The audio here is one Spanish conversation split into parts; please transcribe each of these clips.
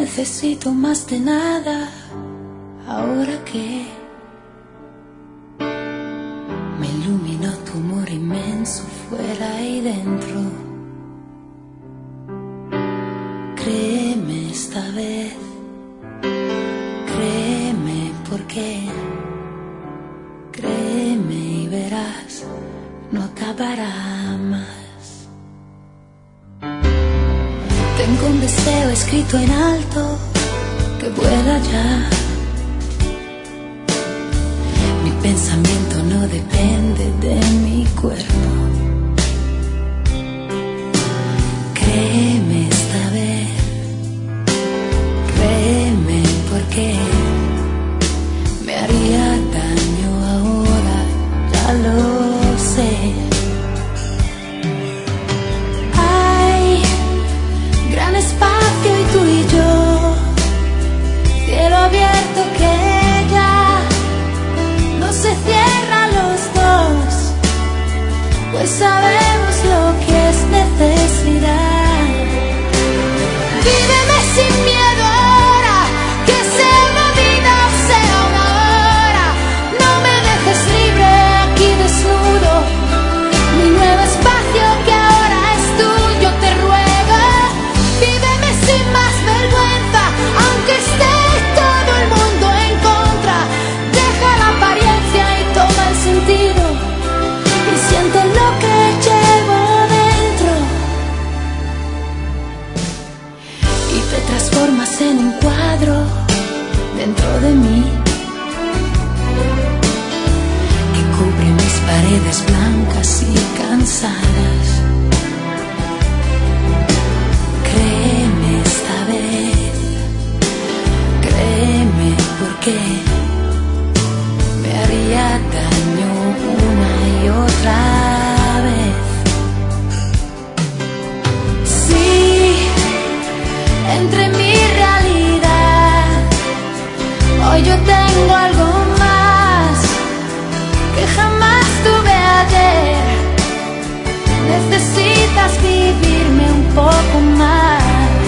necesito más de nada, ahora que me iluminó tu amor inmenso fuera y dentro. Créeme esta vez, créeme porque, créeme y verás, no acabará más. Tengo un deseo escrito en alto que vuela ya. Mi pensamiento no depende de mi cuerpo. Créeme esta vez, créeme porque me haría daño ahora, ya lo sé. Hay gran espacio y tú y yo, cielo abierto que ya no se cierra a los dos, pues sabemos lo que es necesidad. Víveme sin miedo ahora, que sea una vida o sea una hora. No me dejes libre aquí desnudo, mi nuevo espacio que ahora es tuyo, te ruego. Víveme sin más vergüenza, aunque esté todo el mundo en contra. Deja la apariencia y toma el sentido, y siente lo que llevo dentro. Y te transformas en un cuadro dentro de mí, que cubre mis paredes blancas y cansadas. Créeme esta vez, créeme porque me haría daño una y otra vez. Sí, entre mi realidad, hoy yo tengo algo más que jamás tuve ayer. Necesitas vivirme un poco más.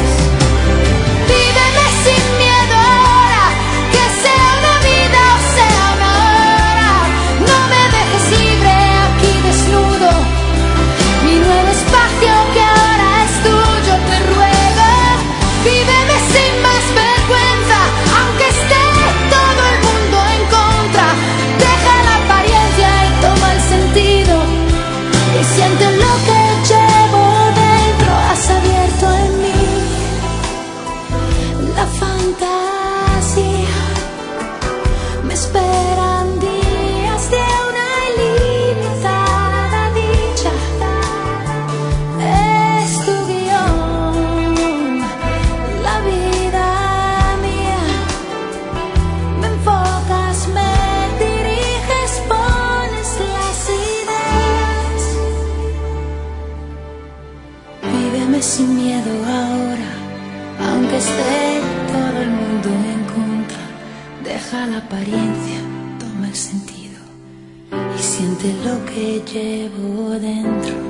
Víveme sin miedo ahora, que sea una vida o sea una hora. No me dejes libre aquí desnudo, mi nuevo espacio que ahora es tuyo, te ruego. Víveme sin más vergüenza, aunque esté todo el mundo en contra. Deja la apariencia y toma el sentido, y siente lo que llevo dentro. Has abierto en mí la fantasía, me esperan días de una ilimitada dicha. Es tu guión, la vida mía. Me enfocas, me diriges, pones las ideas. Víveme sin miedo ahora, aunque esté todo el mundo en contra. Deja la apariencia, toma el sentido, y siente lo que llevo dentro.